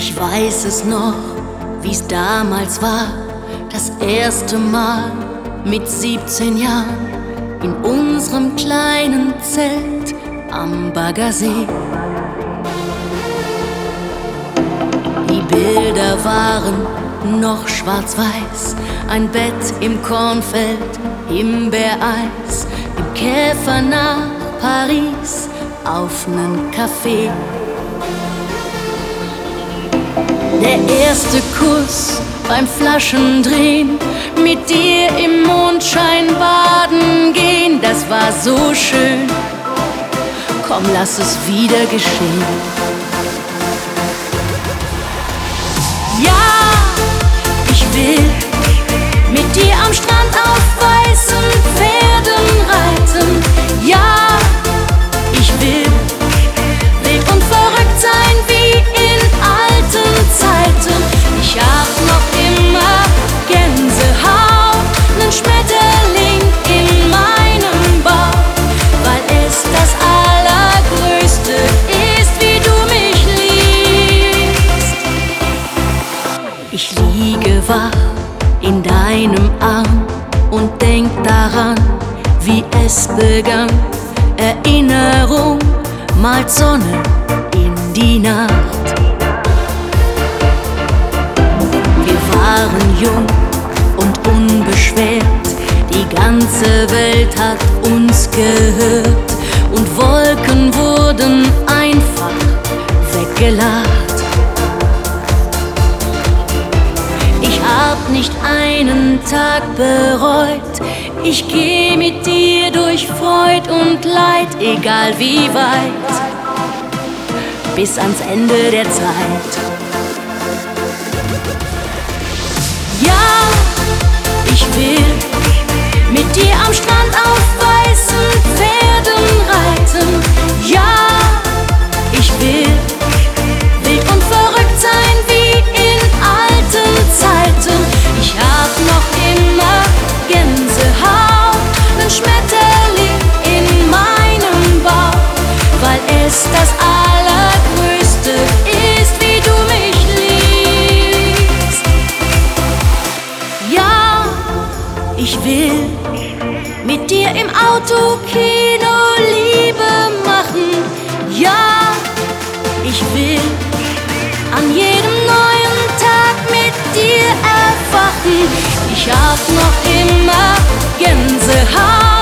Ich weiß es noch, wie's damals war, das erste Mal mit 17 Jahren in unserem kleinen Zelt am Baggersee. Die Bilder waren noch schwarz-weiß, ein Bett im Kornfeld, Himbeereis, im Käfer nach Paris auf nen Café. Der erste Kuss beim Flaschendrehen, mit dir im Mondschein baden gehen, das war so schön. Komm, lass es wieder geschehen. Ja, ich will mit dir am Strand auf weißen Pferden reiten. Ja, ich will wild und verrückt sein wie in alten Zeiten. Ich hab noch immer Gänsehaut, nen Schmetterling in meinem Bauch, weil es das Allergrößte ist, wie du mich liebst. Ich liege wach in deinem Arm und denk daran, wie es begann. Erinnerung malt Sonne in die Nacht. Wir waren jung und unbeschwert, die ganze Welt hat uns gehört und Wolken wurden einfach weggelacht. Ich hab nicht einen Tag bereut, ich geh mit dir durch Freud und Leid, egal wie weit, bis ans Ende der Zeit. Ja, ich will mit dir am Strand auf weißen Pferden reiten. Ja, ich will wild und verrückt sein wie in alten Zeiten. Ich hab noch immer Gänsehaut, nen Schmetterling in meinem Bauch, weil es das Allergrößte ist, wie du mich liebst. Ja, ich will mit dir im Autokino Liebe machen. Ja, ich will an jedem neuen Tag mit dir erwachen. Ich hab noch immer Gänsehaut.